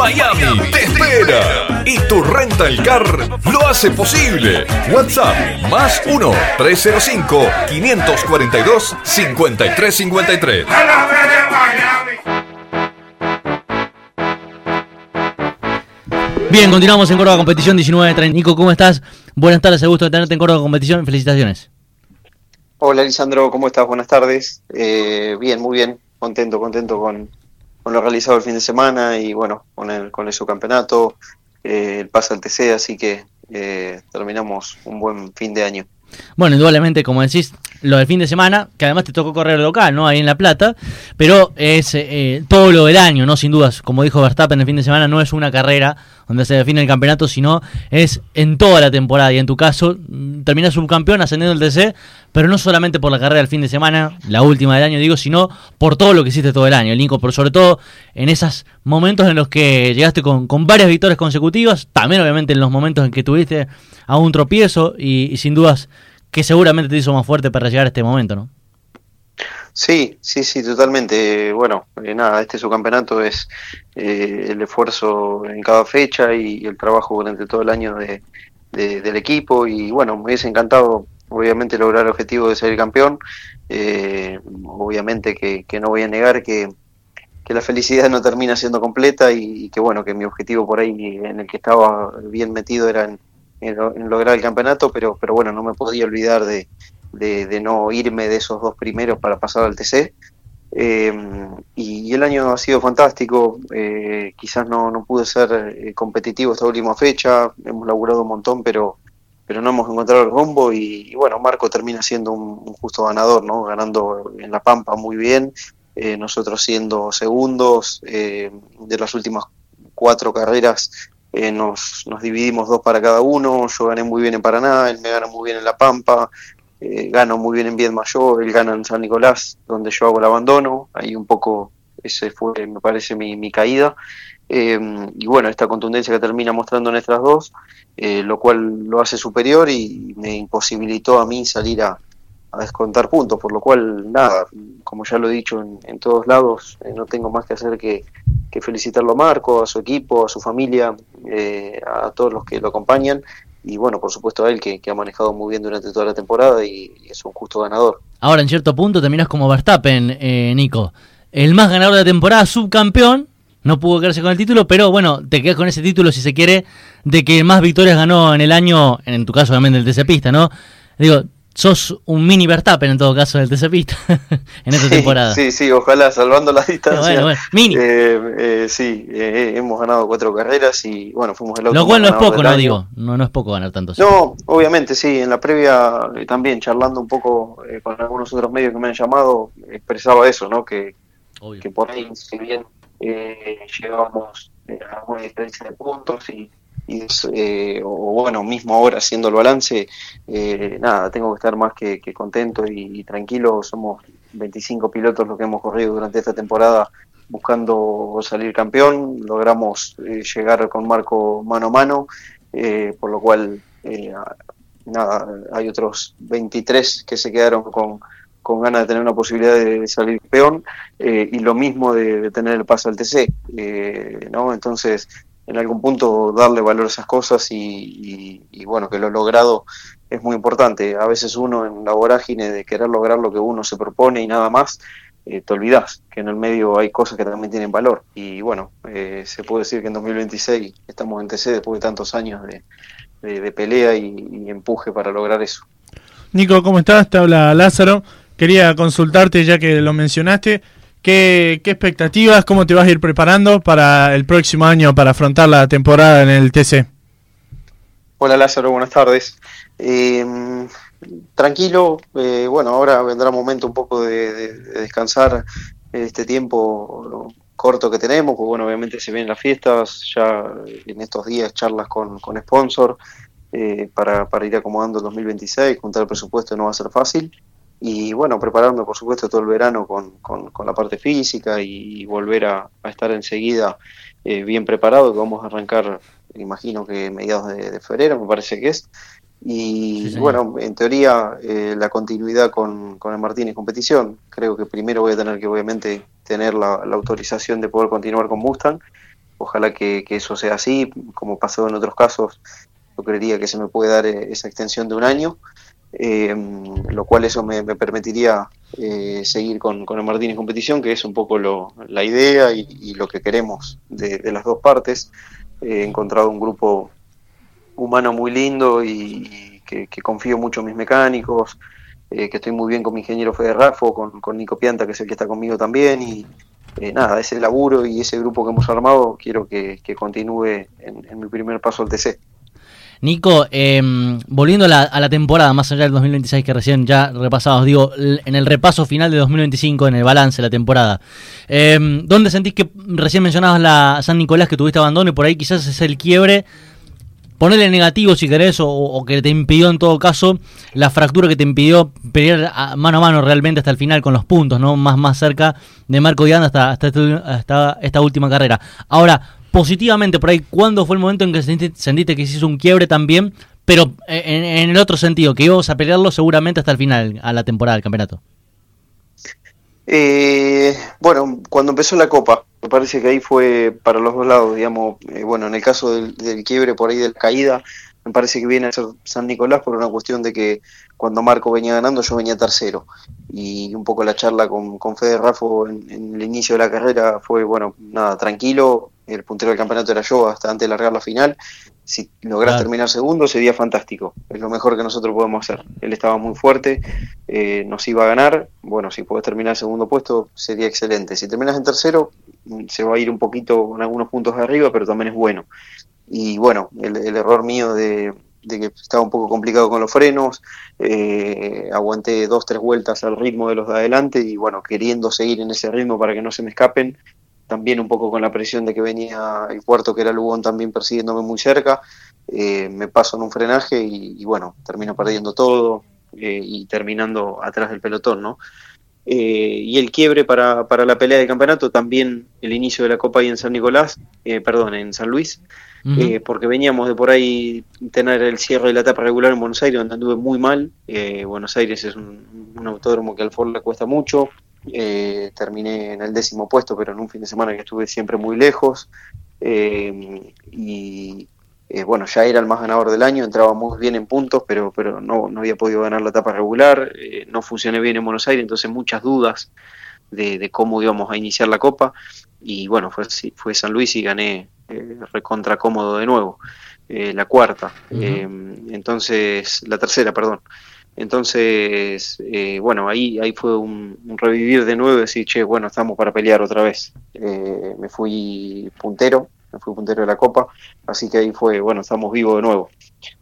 Miami te espera y tu Rental Car lo hace posible. WhatsApp más 1-305-542-5353. Bien, continuamos en Córdoba Competición 19-30. Nico, ¿cómo estás? Buenas tardes, el gusto de tenerte en Córdoba Competición. Felicitaciones. Hola, Lisandro, ¿cómo estás? Buenas tardes. Bien, muy bien. Contento con lo realizado el fin de semana y bueno, con el subcampeonato, el pase al TC, así que terminamos un buen fin de año. Bueno, indudablemente, como decís, lo del fin de semana, que además te tocó correr local, ¿no? Ahí en La Plata, pero es todo lo del año, ¿no? Sin dudas, como dijo Verstappen, el fin de semana no es una carrera donde se define el campeonato, sino es en toda la temporada. Y en tu caso, terminás subcampeón ascendiendo el TC, pero no solamente por la carrera del fin de semana, la última del año, digo, sino por todo lo que hiciste todo el año, Nico, por sobre todo en esos momentos en los que llegaste con varias victorias consecutivas, también obviamente en los momentos en que tuviste a un tropiezo y sin dudas que seguramente te hizo más fuerte para llegar a este momento, ¿no? Sí, totalmente. Bueno, nada, este subcampeonato es el esfuerzo en cada fecha y el trabajo durante todo el año del equipo y bueno, me hubiese encantado obviamente lograr el objetivo de ser campeón. Obviamente que no voy a negar que la felicidad no termina siendo completa y que bueno, que mi objetivo por ahí en el que estaba bien metido era en lograr el campeonato, pero bueno, no me podía olvidar de no irme de esos dos primeros para pasar al TC. Y el año ha sido fantástico. Quizás no pude ser competitivo esta última fecha, hemos laburado un montón, pero no hemos encontrado el rumbo y bueno, Marco termina siendo un justo ganador, ¿no? Ganando en La Pampa muy bien, nosotros siendo segundos. De las últimas 4 carreras nos dividimos 2 para cada uno. Yo gané muy bien en Paraná, él me gana muy bien en La Pampa, gano muy bien en Viedma-Mayor, él gana en San Nicolás, donde yo hago el abandono. Ahí un poco ese fue, me parece, mi caída. Y bueno, esta contundencia que termina mostrando en estas dos, lo cual lo hace superior y me imposibilitó a mí salir a descontar puntos, por lo cual nada, como ya lo he dicho en todos lados, no tengo más que hacer que felicitarlo a Marco, a su equipo, a su familia, a todos los que lo acompañan y bueno, por supuesto a él que ha manejado muy bien durante toda la temporada y es un justo ganador. Ahora en cierto punto terminás como Verstappen, Nico, el más ganador de la temporada, subcampeón, no pudo quedarse con el título, pero bueno, te quedas con ese título si se quiere, de que más victorias ganó en el año, en tu caso obviamente el TC Pista, ¿no? Digo, sos un mini Verstappen en todo caso del TC Pista en esta temporada. Sí, ojalá, salvando la distancia. Bueno, mini. Hemos ganado 4 carreras y bueno, fuimos el auto. Lo cual no es poco, no digo, no es poco ganar tanto. No, obviamente sí, en la previa también charlando un poco con algunos otros medios que me han llamado, expresaba eso, ¿no? Que por ahí, si bien llevábamos a alguna diferencia de puntos o bueno, mismo ahora haciendo el balance, nada, tengo que estar más que contento y tranquilo. Somos 25 pilotos los que hemos corrido durante esta temporada buscando salir campeón. Logramos llegar con Marco mano a mano, por lo cual nada, hay otros 23 que se quedaron con ganas de tener una posibilidad de salir campeón, y lo mismo de tener el paso al TC, ¿no? Entonces, en algún punto darle valor a esas cosas y bueno, que lo logrado es muy importante. A veces uno en la vorágine de querer lograr lo que uno se propone y nada más, te olvidás que en el medio hay cosas que también tienen valor y bueno, se puede decir que en 2026 estamos en TC después de tantos años de pelea y empuje para lograr eso. Nico, ¿cómo estás? Te habla Lázaro. Quería consultarte, ya que lo mencionaste, ¿qué expectativas, cómo te vas a ir preparando para el próximo año para afrontar la temporada en el TC? Hola Lázaro, buenas tardes. Tranquilo, bueno, ahora vendrá un momento un poco de descansar este tiempo corto que tenemos, porque bueno, obviamente se vienen las fiestas, ya en estos días charlas con sponsor para ir acomodando el 2026, juntar el presupuesto no va a ser fácil. Y bueno, prepararme por supuesto todo el verano con la parte física y volver a estar enseguida bien preparado, que vamos a arrancar, imagino que mediados de febrero, me parece que es. Y sí, bueno, en teoría la continuidad con el Martínez competición. Creo que primero voy a tener que obviamente tener la autorización de poder continuar con Mustang, ojalá que eso sea así, como pasó en otros casos. Yo creería que se me puede dar esa extensión de un año, lo cual eso me permitiría seguir con el Martínez Competición, que es un poco la idea y lo que queremos de las dos partes. He encontrado un grupo humano muy lindo y que confío mucho en mis mecánicos, que estoy muy bien con mi ingeniero Fede Raffo, con Nico Pianta, que es el que está conmigo también, y nada, ese laburo y ese grupo que hemos armado quiero que continúe en mi primer paso al TC. Nico, volviendo a la temporada, más allá del 2026 que recién ya repasamos, digo, en el repaso final de 2025, en el balance de la temporada, ¿dónde sentís que recién mencionabas la San Nicolás, que tuviste abandono y por ahí quizás es el quiebre? Ponele negativo si querés, o que te impidió en todo caso la fractura que te impidió pelear mano a mano realmente hasta el final con los puntos, ¿no? Más cerca de Marco Dianda hasta esta última carrera. Ahora, positivamente por ahí, ¿cuándo fue el momento en que sentiste que hiciste un quiebre también? Pero en el otro sentido, que ibas a pelearlo seguramente hasta el final, a la temporada del campeonato. Bueno, cuando empezó la Copa, me parece que ahí fue para los dos lados, digamos. Bueno, en el caso del quiebre por ahí de la caída, me parece que viene a ser San Nicolás por una cuestión de que cuando Marco venía ganando yo venía tercero, y un poco la charla con Fede Raffo en el inicio de la carrera fue, bueno, nada, tranquilo, el puntero del campeonato era yo hasta antes de largar la final. Si lográs terminar segundo sería fantástico, es lo mejor que nosotros podemos hacer. Él estaba muy fuerte, nos iba a ganar. Bueno, si podés terminar segundo puesto sería excelente. Si terminas en tercero se va a ir un poquito con algunos puntos de arriba, pero también es bueno. Y bueno, el error mío de que estaba un poco complicado con los frenos, aguanté 2-3 vueltas al ritmo de los de adelante y bueno, queriendo seguir en ese ritmo para que no se me escapen, también un poco con la presión de que venía el cuarto, que era Lugón, también persiguiéndome muy cerca, me paso en un frenaje y bueno, termino perdiendo todo y terminando atrás del pelotón, ¿no? Y el quiebre para la pelea de campeonato, también el inicio de la Copa ahí en San Nicolás, en San Luis, porque veníamos de por ahí tener el cierre de la etapa regular en Buenos Aires, donde anduve muy mal. Buenos Aires es un autódromo que al Ford le cuesta mucho. Terminé en el 10º puesto, pero en un fin de semana que estuve siempre muy lejos, bueno, ya era el más ganador del año, entraba muy bien en puntos, pero no había podido ganar la etapa regular, no funcioné bien en Buenos Aires, entonces muchas dudas de cómo íbamos a iniciar la Copa, y bueno, fue San Luis y gané recontra cómodo de nuevo, la cuarta, entonces, la tercera, perdón. Entonces, bueno, ahí fue un revivir de nuevo y decir, che, bueno, estamos para pelear otra vez. Me fui puntero de la Copa, así que ahí fue, bueno, estamos vivos de nuevo.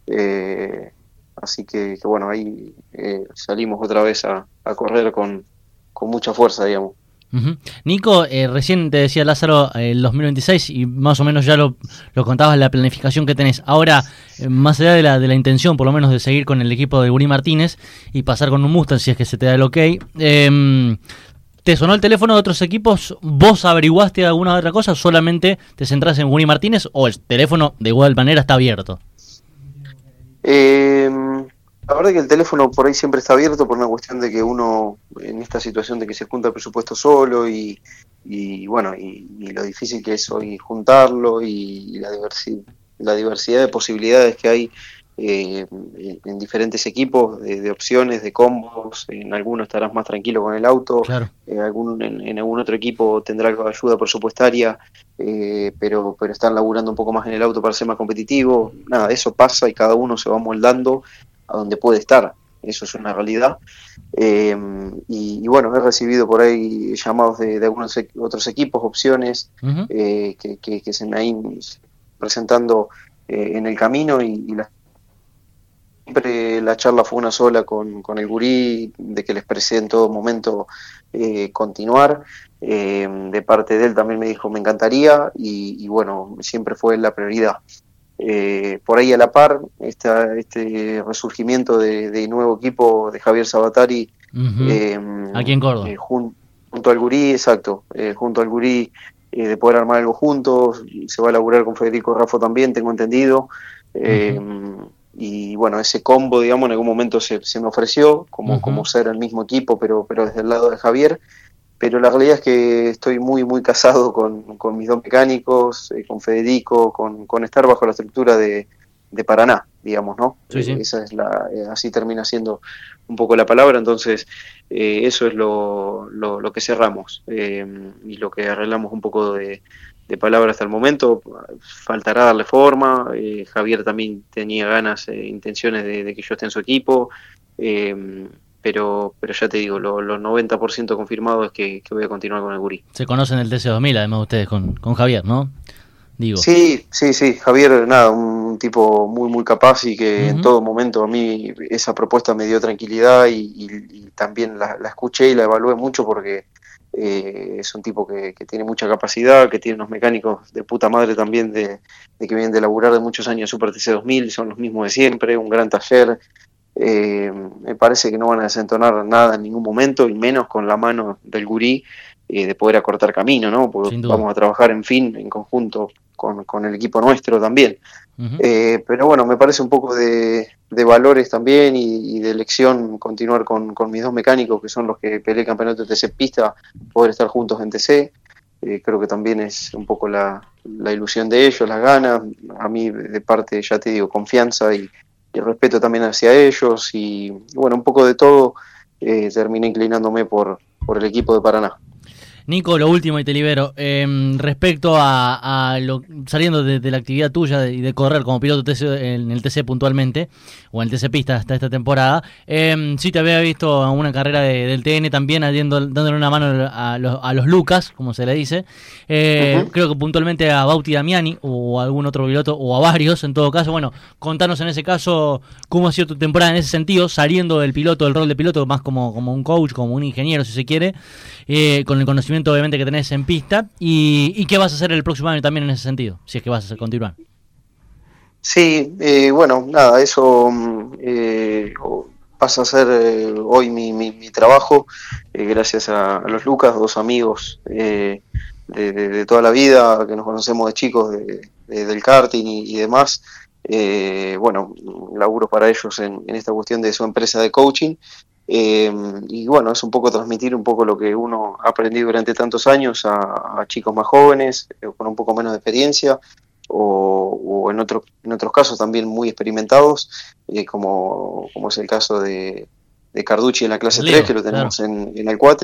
Así que bueno, ahí salimos otra vez a correr con mucha fuerza, digamos. Nico, recién te decía Lázaro el 2026 y más o menos ya lo contabas la planificación que tenés. Ahora, más allá de la intención por lo menos de seguir con el equipo de Guri Martínez y pasar con un Mustang si es que se te da el ok, ¿te sonó el teléfono de otros equipos? ¿Vos averiguaste alguna otra cosa o solamente te centrás en Guri Martínez o el teléfono de igual manera está abierto? La verdad que el teléfono por ahí siempre está abierto por una cuestión de que uno, en esta situación de que se junta el presupuesto solo y bueno, y lo difícil que es hoy juntarlo y la diversidad de posibilidades que hay en diferentes equipos, de opciones, de combos. En algunos estarás más tranquilo con el auto, claro. En algún otro equipo tendrá ayuda presupuestaria, pero están laburando un poco más en el auto para ser más competitivo. Nada, eso pasa y cada uno se va moldando a donde puede estar, eso es una realidad. Y bueno, he recibido por ahí llamados de algunos otros equipos, opciones que se me han ido presentando en el camino y siempre la charla fue una sola con el Gurí, de que les expresé en todo momento continuar. De parte de él también me dijo me encantaría y bueno, siempre fue la prioridad. Por ahí a la par este resurgimiento de nuevo equipo de Javier Sabatari, aquí en Córdoba, junto al Gurí, exacto, junto al Gurí, de poder armar algo juntos. Se va a laburar con Federico Raffo también, tengo entendido. Y bueno, ese combo, digamos, en algún momento se me ofreció como ser el mismo equipo, pero desde el lado de Javier. pero la realidad es que estoy muy, muy casado con mis dos mecánicos, con Federico, con estar bajo la estructura de Paraná, digamos, ¿no? Sí, sí. Esa es así termina siendo un poco la palabra, entonces eso es lo que cerramos y lo que arreglamos un poco de palabra hasta el momento. Faltará darle forma, Javier también tenía ganas, intenciones de que yo esté en su equipo, pero ya te digo, los 90% confirmado es que voy a continuar con el Gurí. Se conocen del TC2000, además ustedes con Javier, ¿no? Digo. Sí, Javier, nada, un tipo muy, muy capaz y que en todo momento a mí esa propuesta me dio tranquilidad y también la escuché y la evalué mucho porque es un tipo que tiene mucha capacidad, que tiene unos mecánicos de puta madre también de que vienen de laburar de muchos años Super TC2000, son los mismos de siempre, un gran taller. Me parece que no van a desentonar nada en ningún momento y menos con la mano del Gurí de poder acortar camino, ¿no? Porque vamos a trabajar en conjunto con el equipo nuestro también. Pero bueno, me parece un poco de valores también y de elección continuar con mis dos mecánicos, que son los que peleé el campeonato de TC Pista, poder estar juntos en TC. Creo que también es un poco la ilusión de ellos, las ganas. A mí, de parte, ya te digo, confianza y respeto también hacia ellos. Y bueno, un poco de todo, terminé inclinándome por el equipo de Paraná. Nico, lo último y te libero. Respecto a saliendo de la actividad tuya y de correr como piloto TC, en el TC puntualmente, o en el TC Pista hasta esta temporada, sí te había visto en una carrera del TN también dándole una mano a los Lucas, como se le dice. Creo que puntualmente a Bauti Damiani o a algún otro piloto, o a varios en todo caso. Bueno, contanos en ese caso cómo ha sido tu temporada en ese sentido, saliendo del rol de piloto, más como un coach, como un ingeniero si se quiere, con el conocimiento obviamente que tenés en pista, y qué vas a hacer el próximo año también en ese sentido, si es que vas a continuar. Sí, bueno, nada, eso pasa a ser hoy mi trabajo, gracias a los Lucas, dos amigos de toda la vida, que nos conocemos de chicos del karting y demás. Bueno, laburo para ellos en esta cuestión de su empresa de coaching. Y bueno, es un poco transmitir un poco lo que uno ha aprendido durante tantos años a chicos más jóvenes, con un poco menos de experiencia, o en otros casos también muy experimentados, como es el caso de Carducci en la clase 3, que lo tenemos claro. en el 4,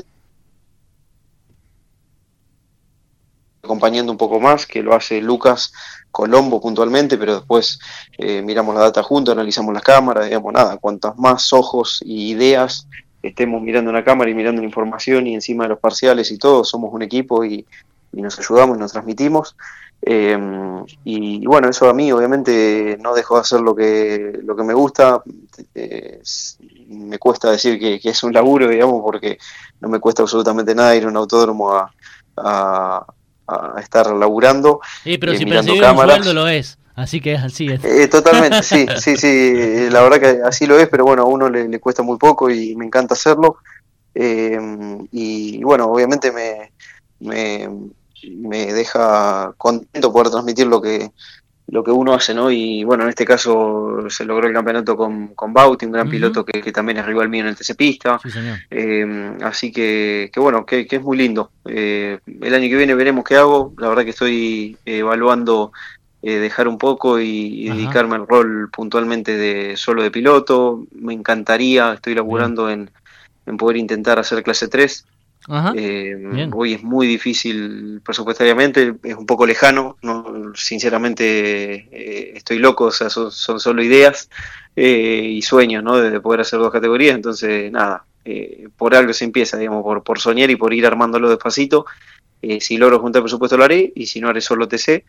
acompañando un poco más, que lo hace Lucas Colombo puntualmente, pero después miramos la data juntos, analizamos las cámaras, digamos, nada, cuantas más ojos y ideas estemos mirando una cámara y mirando la información y encima de los parciales y todo, somos un equipo y nos ayudamos y nos transmitimos. Y bueno, eso a mí obviamente no dejo de hacer lo que me gusta. Me cuesta decir que es un laburo, digamos, porque no me cuesta absolutamente nada ir a un autódromo a estar laburando. Sí, pero si percibir un sueldo lo es, así que es así. Totalmente, sí, la verdad que así lo es, pero bueno, a uno le cuesta muy poco y me encanta hacerlo. Y bueno, obviamente me deja contento poder transmitir lo que uno hace, ¿no? Y bueno, en este caso se logró el campeonato con Bauti, un gran piloto que también es rival mío en el TC Pista. Sí, señor. Así que bueno, que es muy lindo. El año que viene veremos qué hago. La verdad que estoy evaluando dejar un poco y dedicarme al rol puntualmente de solo de piloto. Me encantaría, estoy laburando en poder intentar hacer clase 3. Hoy es muy difícil presupuestariamente, es un poco lejano, no, sinceramente estoy loco, o sea, son solo ideas y sueños, ¿no? De poder hacer dos categorías, entonces nada, por algo se empieza, digamos, por soñar y por ir armándolo despacito. Si logro juntar presupuesto lo haré, y si no haré solo TC.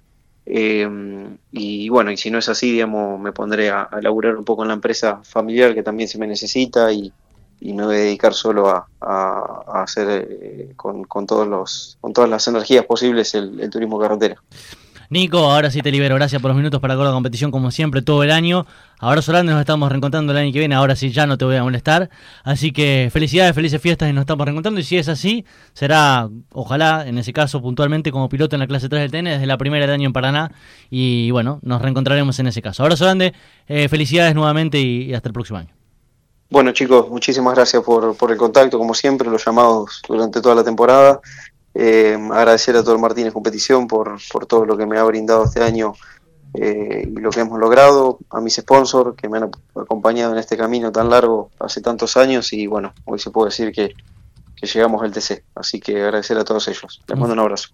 Y bueno, y si no es así, digamos, me pondré a laburar un poco en la empresa familiar que también se me necesita y me voy a dedicar solo a hacer con todas las energías posibles el turismo carretera. Nico, ahora sí te libero, gracias por los minutos para la competición como siempre todo el año. Abrazo grande, nos estamos reencontrando el año que viene, ahora sí ya no te voy a molestar. Así que felicidades, felices fiestas y nos estamos reencontrando, y si es así, será, ojalá, en ese caso puntualmente como piloto en la clase 3 del TN desde la primera del año en Paraná, y bueno, nos reencontraremos en ese caso. Abrazo grande, felicidades nuevamente y hasta el próximo año. Bueno, chicos, muchísimas gracias por el contacto, como siempre, los llamados durante toda la temporada. Agradecer a todo el Martínez Competición por todo lo que me ha brindado este año y lo que hemos logrado, a mis sponsors que me han acompañado en este camino tan largo hace tantos años y bueno, hoy se puede decir que llegamos al TC, así que agradecer a todos ellos. Les mando un abrazo.